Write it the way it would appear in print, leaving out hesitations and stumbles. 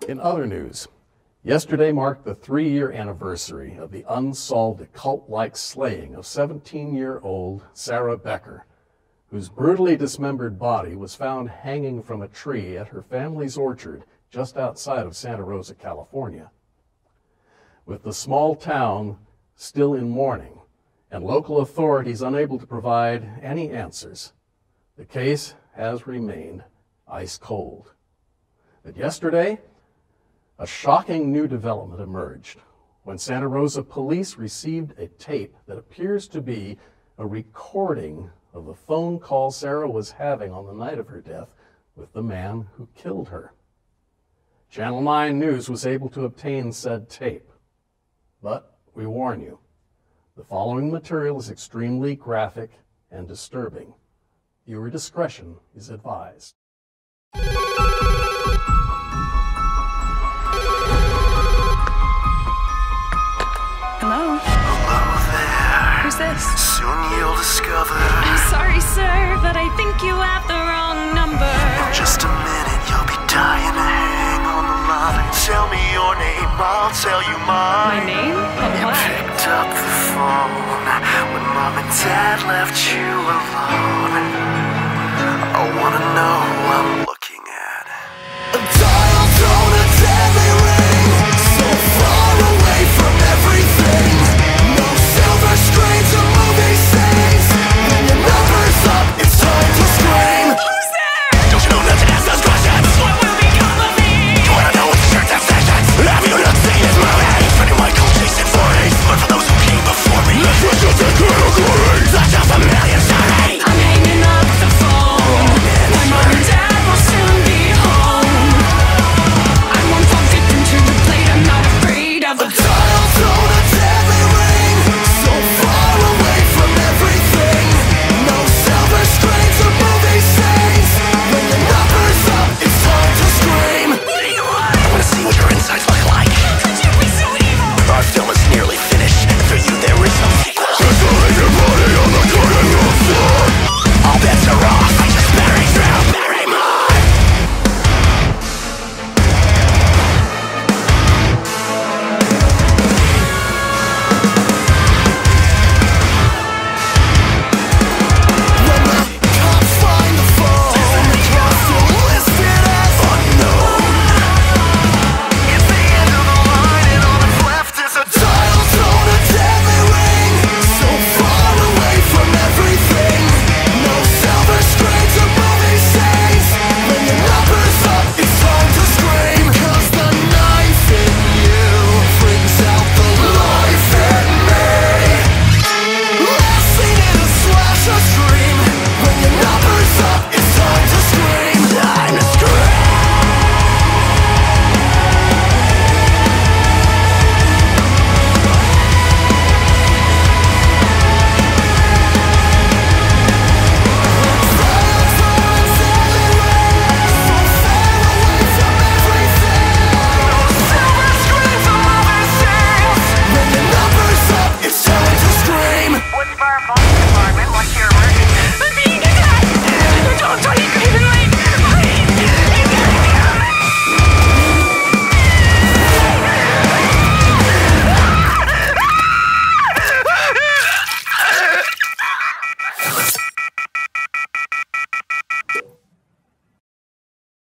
In other news, yesterday marked the 3-year anniversary of the unsolved occult-like slaying of 17-year-old Sarah Becker, whose brutally dismembered body was found hanging from a tree at her family's orchard just outside of Santa Rosa, California. With the small town still in mourning and local authorities unable to provide any answers, the case has remained ice cold. But yesterday, a shocking new development emerged when Santa Rosa police received a tape that appears to be a recording of the phone call Sarah was having on the night of her death with the man who killed her. Channel 9 News was able to obtain said tape. But we warn you, the following material is extremely graphic and disturbing. Viewer discretion is advised. Hello? Hello there. Who's this? Soon you'll discover. I'm sorry, sir, but I think you have the wrong number. In just a minute, you'll be dying to hang on the line. Tell me your name, I'll tell you My mine. name? But You why? picked up the phone when mom and dad left you alone. I wanna know who I'm